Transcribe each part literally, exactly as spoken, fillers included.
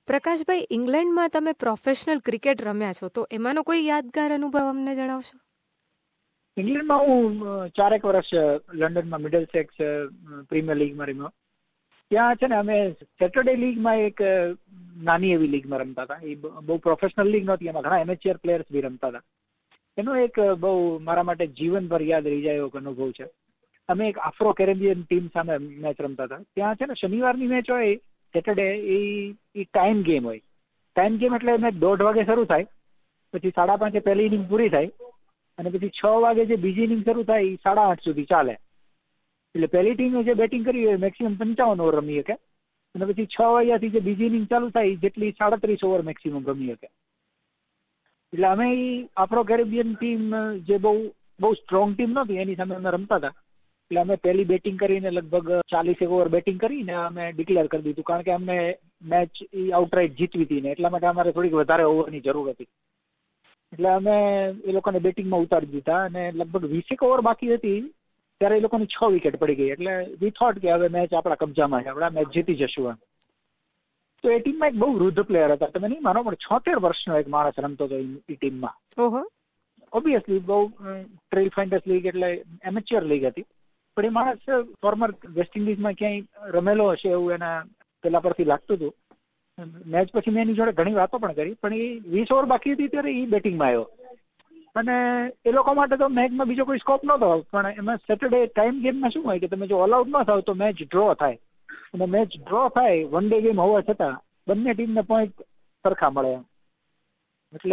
પ્રકાશભાઈ, ઇંગ્લેન્ડમાં તમે professional cricket રમ્યા છો, તો એમાંનો કોઈ યાદગાર અનુભવ અમને જણાવશો? ઇંગ્લેન્ડમાં હું ચારેક વર્ષ લંડનમાં મિડલસેક્સ પ્રીમિયર લીગમાં રમ્યો. ત્યાં છે ને અમે સેટરડે લીગમાં એક નાની એવી લીગમાં રમતા હતા. એ બહુ પ્રોફેશનલ લીગ નહોતી, એમાં ઘણા એમેચ્યોર પ્લેયર્સ બી રમતા હતા. એનો એક બહુ મારા માટે જીવનભર યાદ રહી જાય એવો અનુભવ છે. અમે એક આફ્રો કેરેબિયન ટીમ સામે મેચ રમતા હતા. ત્યાં છે ને શનિવારની મેચ હોય સેટરડે, એ ટાઈમ ગેમ હોય. ટાઈમ ગેમ એટલે મેચ દોઢ વાગે શરૂ થાય, પછી સાડા પાંચે પહેલી ઇનિંગ પૂરી થાય, અને પછી છ વાગે જે બીજી ઇનિંગ શરૂ થાય એ સાડા આઠ સુધી ચાલે. એટલે પહેલી ટીમે જે બેટિંગ કરી હોય મેક્સિમમ પંચાવન ઓવર રમી શકે, અને પછી છ વાગ્યાથી જે બીજી ઇનિંગ ચાલુ થાય જેટલી સાડત્રીસ ઓવર મેક્સિમમ રમી શકે. એટલે અમે એ આફ્રો કેરેબિયન ટીમ જે બહુ બહુ સ્ટ્રોંગ ટીમ નહોતી એની સામે અમે રમતા હતા. એટલે અમે પહેલી બેટિંગ કરીને લગભગ ચાલીસ ઓવર બેટિંગ કરીને અમે ડિક્લેર કરી દીધું, કારણ કે અમને મેચ આઉટરાઇટ જીતવી હતી ને એટલા માટે અમારે થોડીક વધારે ઓવરની જરૂર હતી. એટલે અમે એ લોકોને બેટિંગમાં ઉતારી દીધા, અને લગભગ વીસેક ઓવર બાકી હતી ત્યારે એ લોકોની છ વિકેટ પડી ગઈ. એટલે વી થોટ કે હવે મેચ આપણા કબજામાં છે, આપણે મેચ જીતી જશું એમ. તો એ ટીમમાં એક બહુ વૃદ્ધ પ્લેયર હતા, તમે નહીં માનો પણ છોતેર વર્ષનો એક માણસ રમતો હતો એ ટીમમાં. ઓબ્વિયસલી બહુ ટ્રેલ ફાઇન્ડર્સ લીગ એટલે એમેચ્યોર લીગ હતી, પણ એ માણસ ફોર્મર વેસ્ટ ઇન્ડિઝમાં ક્યાંય રમેલો હશે એવું એના પેલા પરથી લાગતું હતું. મેચ પછી મેં એની જોડે ઘણી વાતો પણ કરી, પણ એ વીસ ઓવર બાકી હતી ત્યારે એ બેટિંગમાં આવ્યો. અને એ લોકો માટે તો મેચમાં બીજો કોઈ સ્કોપ નહોતો, પણ એમાં સેટરડે ટાઈમ ગેમમાં શું હોય કે તમે જો ઓલ આઉટ ન થાવ તો મેચ ડ્રો થાય, અને મેચ ડ્રો થાય વન ડે ગેમ હોવા છતાં બંને ટીમને પોઈન્ટ સરખા મળે. એટલે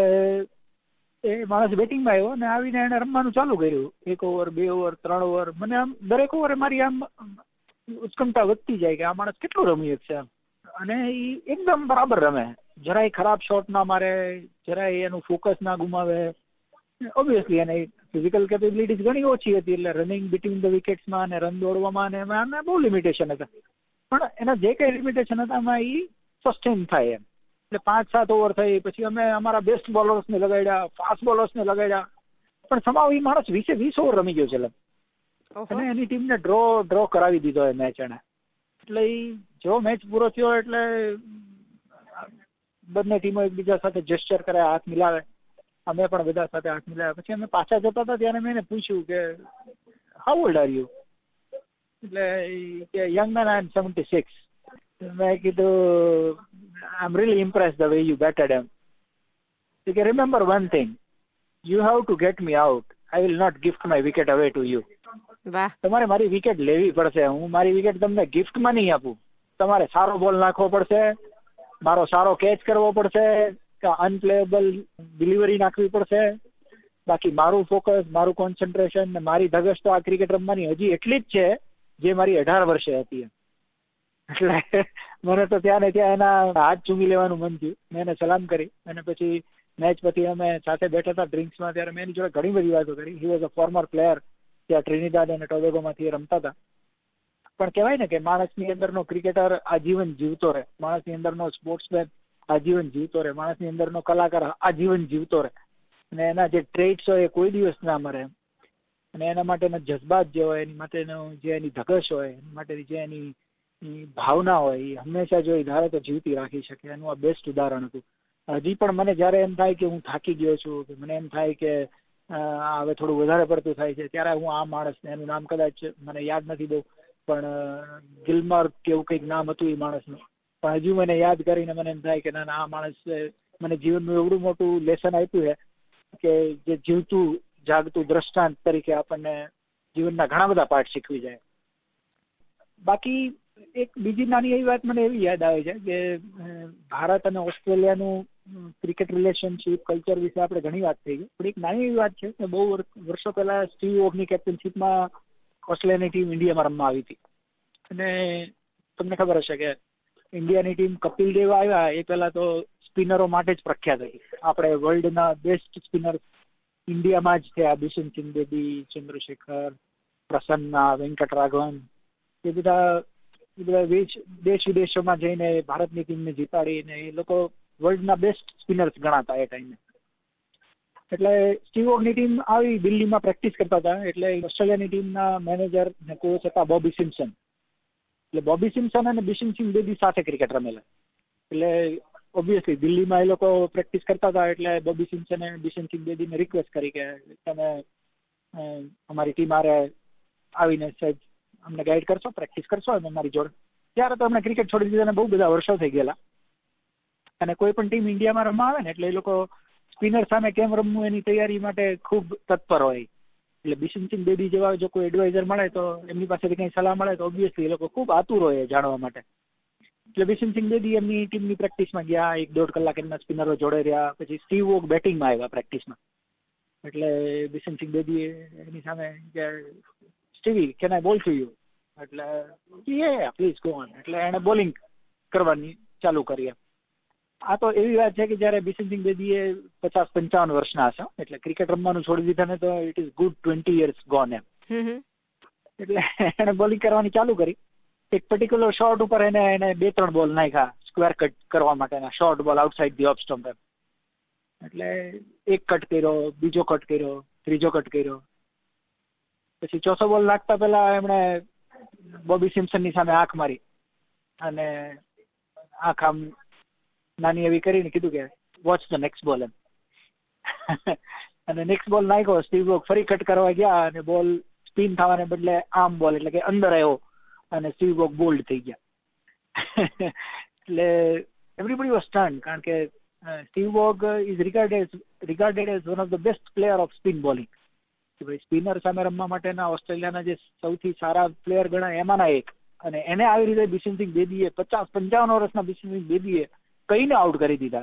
એ માણસ બેટિંગમાં આવ્યો અને આવીને એને રમવાનું ચાલુ કર્યું. એક ઓવર, બે ઓવર, ત્રણ ઓવર. મને આમ દરેક ઓવરે મારી આમ ઉત્કંઠા વધતી જાય કે આ માણસ કેટલું રમી શકશે. અને એ એકદમ બરાબર રમે, જરાય ખરાબ શોટ ના મારે, જરાય એનું ફોકસ ના ગુમાવે. ઓબ્વિયસલી એને ફિઝિકલ કેપેબિલિટીઝ ઘણી ઓછી હતી, એટલે રનિંગ બિટવીન ધ વિકેટ્સમાં અને રન દોડવામાં ને એમાં બહુ લિમિટેશન હતા. પણ એના જે કઈ લિમિટેશન હતા એમાં એ સસ્ટેન થાય એમ. એટલે પાંચ સાત ઓવર થઈ પછી અમે અમારા બેસ્ટ બોલર્સને લગાડ્યા, ફાસ્ટ બોલર્સને લગાડ્યા, પણ સમાવ એ માણસ વીસે વીસ ઓવર રમી ગયો છે, અને એની ટીમને ડ્રો ડ્રો કરાવી દીધો એ મેચ એને. એટલે એ જો મેચ પૂરો થયો એટલે બંને ટીમો એકબીજા સાથે જેસ્ચર કરે, હાથ મિલાવે. અમે પણ બધા સાથે હાથ મિલાવ્યા. પછી અમે પાછા જતા હતા ત્યારે મેં એને પૂછ્યું કે હાઉ ઓલ્ડ આર યુ? એટલે young man, I am seventy six. મેં કીધું I am really impressed the way you batted એમ. કે remember one thing, you have to get me out. I will not gift my wicket away to you. તમારે મારી wicket લેવી પડશે, હું મારી વિકેટ તમને ગિફ્ટમાં નહીં આપું. તમારે સારો બોલ નાખવો પડશે, મારો સારો કેચ કરવો પડશે, કે અનપ્લેએબલ ડિલિવરી નાખવી પડશે. બાકી મારું ફોકસ, મારું કોન્સન્ટ્રેશન ને મારી ધગશ તો આ ક્રિકેટ રમવાની હજી એટલી જ છે જે મારી અઢાર વર્ષે હતી. એટલે મને તો ત્યાં ને ત્યાં એના હાથ ચૂમી લેવાનું મન થયું. મેં એને સલામ કરી, અને પછી મેચ પછી અમે સાથે બેઠા હતા ડ્રિંક્સમાં, ત્યારે મેં એની જોડે ઘણી બધી વાતો કરી. He was a former player, ત્યાં ટ્રિનિડાડ અને ટોબેગોમાંથી રમતા હતા. પણ કહેવાય ને કે માણસની અંદરનો ક્રિકેટર આજીવન જીવતો રહે, માણસની અંદરનો સ્પોર્ટ્સમેન આજીવન જીવતો રહે, માણસની અંદરનો કલાકાર આજીવન જીવતો રહે, અને એના જે ટ્રેટ્સ હોય એ કોઈ દિવસ ના મરે. અને એના માટેના જજ્બાત જે હોય, એની માટેનો જે એની ધગશ હોય, એની માટેની જે એની ભાવના હોય, એ હંમેશા જો એ ધારે તો જીવતી રાખી શકે. એનું આ બેસ્ટ ઉદાહરણ હતું. હજી પણ મને જયારે એમ થાય કે હું થાકી ગયો છું, કે મને એમ થાય કે હવે થોડું વધારે પડતું થાય છે, ત્યારે હું આ માણસને, એનું નામ કદાચ મને યાદ નથી બહુ, પણ ગિલમર કેવું કંઈક નામ હતું એ માણસનું, પણ હજુ મને યાદ કરીને મને એમ થાય કે ના ના આ માણસ મને જીવનનું એવડું મોટું લેસન આપ્યું છે કે જે જીવતું જાગતું દ્રષ્ટાંત તરીકે આપણને જીવનના ઘણા બધા પાઠ શીખવી જાય. બાકી એક બીજી નાની એવી વાત મને એવી યાદ આવે છે કે ભારત અને ઓસ્ટ્રેલિયાનું ક્રિકેટ રિલેશનશીપ, કલ્ચર વિશે આપણે ઘણી વાત થઈ ગઈ, પણ એક નાની એવી વાત છે કે બહુ વર્ષો પહેલા સ્ટીવ વોગની કેપ્ટનશીપમાં ઓસ્ટ્રેલિયાની ટીમ ઇન્ડિયામાં રમવા આવી હતી. અને તમને ખબર હશે કે ઇન્ડિયાની ટીમ કપિલ દેવ આવ્યા એ પહેલા તો સ્પિનરો માટે જ પ્રખ્યાત હતી. આપણે વર્લ્ડના બેસ્ટ સ્પિનર ઇન્ડિયામાં જ થયા. બિશન બેદી, ચંદ્રશેખર, પ્રસન્ના, વેંકટરાઘવન, એ બધા એ બધા દેશ વિદેશોમાં જઈને ભારતની ટીમને જીતાડીને એ લોકો વર્લ્ડના બેસ્ટ સ્પિનર્સ ગણાતા એ ટાઈમે. એટલે સ્ટીવ વોગની ટીમ આવી દિલ્હીમાં પ્રેક્ટિસ કરતા હતા, એટલે ઓસ્ટ્રેલિયાની ટીમના મેનેજર ને કોચ હતા બોબી સિમ્પસન. એટલે બોબી સિમ્પસન અને બિશન સિંહ બેદી સાથે ક્રિકેટ રમેલા. એટલે ઓબ્વિયસલી દિલ્હીમાં એ લોકો પ્રેક્ટિસ કરતા હતા, એટલે બોબી સિમ્પસને બિશનસિંહ બેદીને રિક્વેસ્ટ કરી કે તમે અમારી ટીમ આરે આવીને સહેજ અમને ગાઈડ કરશો, પ્રેક્ટિસ કરશો અને અમારી જોડે. ત્યારે તો અમને ક્રિકેટ છોડી દીધા બહુ બધા વર્ષો થઈ ગયેલા, અને કોઈ પણ ટીમ ઇન્ડિયામાં રમવા આવે ને એટલે એ લોકો સ્પિનર સામે કેમ રમવું એની તૈયારી માટે ખૂબ તત્પર હોય. એટલે બિશનસિંહ બેદી જેવા જો કોઈ એડવાઇઝર મળે તો એમની પાસેથી કંઈ સલાહ મળે તો ઓબ્વિયસલી એ લોકો ખૂબ આતુર હોય જાણવા માટે. એટલે બિશનસિંહ બેદી એમની ટીમની પ્રેક્ટિસમાં ગયા, એક દોઢ કલાક એમના સ્પિનરો જોડે રહ્યા, પછી સ્ટીવ વોક બેટિંગમાં આવ્યા પ્રેક્ટિસમાં. એટલે બિશનસિંહ બેદીએ એની સામે કે સ્ટીવી કેન આઈ બોલ ટુ યુ, એટલે યે પ્લીઝ ગો ઓન, એટલે એણે બોલિંગ કરવાની ચાલુ કરી. આ તો એવી વાત છે કે જયારે બિશનસિંહ બેદીએ પચાસ પંચાવન વર્ષના હશે, એટલે ક્રિકેટ રમવાનું છોડી દીધા ને તો it is good twenty years gone એમ. એટલે એને બોલિંગ કરવાની ચાલુ કરી. એક પર્ટિક્યુલર શોટ ઉપર એને એને બે ત્રણ બોલ નાખ્યા સ્ક્વેર કટ કરવા માટેના, short ball outside the off stump એમ. એટલે એક કટ કર્યો, બીજો કટ કર્યો, ત્રીજો કટ કર્યો, પછી ચોથો બોલ નાખતા પહેલા એમણે બોબી સિમ્પસનની સામે આંખ મારી અને આંખ આમ નાની એવી કરીને કીધું કે વોચ ધ નેક્સ્ટ બોલ એમ. અને નેક્સ્ટ બોલ નાખ્યો, સ્ટીવ વોક ફરી કટ કરવા ગયા અને બોલ સ્પિન થવાને બદલે આમ બોલ એટલે કે અંદર આવ્યો અને સ્ટીવ વોક બોલ્ડ થઈ ગયા. એટલે એવરીબડી વોઝ સ્ટન્ડ, કારણ કે Steve Waugh is regarded regarded as one of the best player of spin bowling. કે ભાઈ સ્પિનર સામે રમવા માટેના ઓસ્ટ્રેલિયાના જે સૌથી સારા પ્લેયર ગણાય એમાંના એક, અને એને આવી રીતે બિશનસિંહ બેદીએ પચાસ પંચાવન વર્ષના બિશનસિંહ બેદીએ કઈને આઉટ કરી દીધા.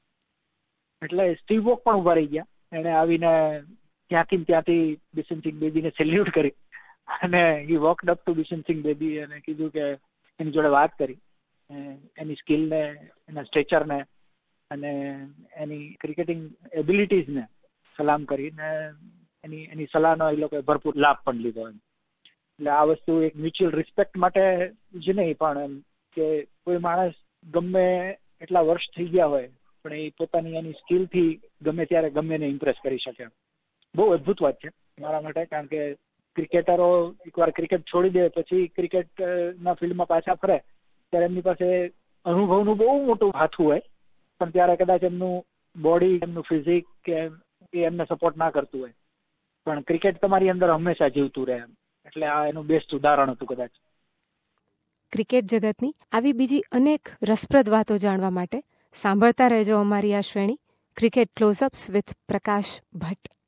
એટલે સ્ટીવ વોક પણ ઉભા રહી ગયા. એને આવીને ત્યાંથી ત્યાંથી બિશનસિંહ બેદીને સેલ્યુટ કરી અને હી વોકડ અપ ટુ બિશનસિંહ બેદી અને કીધું કે એની જોડે વાત કરી, એની સ્કિલને, એના સ્ટ્રેચરને અને એની ક્રિકેટિંગ એબિલિટીઝને સલામ કરીને એની એની સલાહનો એ લોકોએ ભરપૂર લાભ પણ લીધો એમ. એટલે આ વસ્તુ એક મ્યુચ્યુઅલ રિસ્પેક્ટ માટે જ નહીં, પણ એમ કે કોઈ માણસ ગમે એટલા વર્ષ થઈ ગયા હોય પણ એ પોતાની એની સ્કિલથી ગમે ત્યારે ગમે ને ઇમ્પ્રેસ કરી શકે. બહુ અદભુત વાત છે મારા માટે, કારણ કે ક્રિકેટરો એકવાર ક્રિકેટ છોડી દે પછી ક્રિકેટના ફિલ્ડમાં પાછા ફરે ત્યારે એમની પાસે અનુભવનું બહુ મોટું હાથું હોય, પણ ત્યારે કદાચ એમનું બોડી, એમનું ફિઝિક કે એ એમને સપોર્ટ ના કરતું હોય, પણ ક્રિકેટ તમારી અંદર હંમેશા જીવતું રહે. એટલે આ એનું બેસ્ટ ઉદાહરણ હતું કદાચ. ક્રિકેટ જગતની આવી બીજી અનેક રસપ્રદ વાતો જાણવા માટે સાંભળતા રહેજો અમારી આ શ્રેણી cricket close ups with Prakash Bhatt.